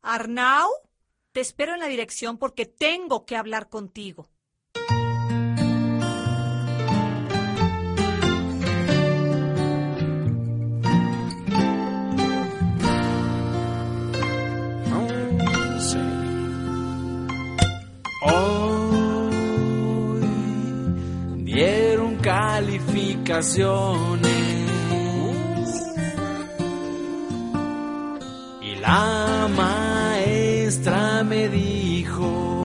Arnau, te espero en la dirección porque tengo que hablar contigo. Hoy dieron calificaciones y la maestra me dijo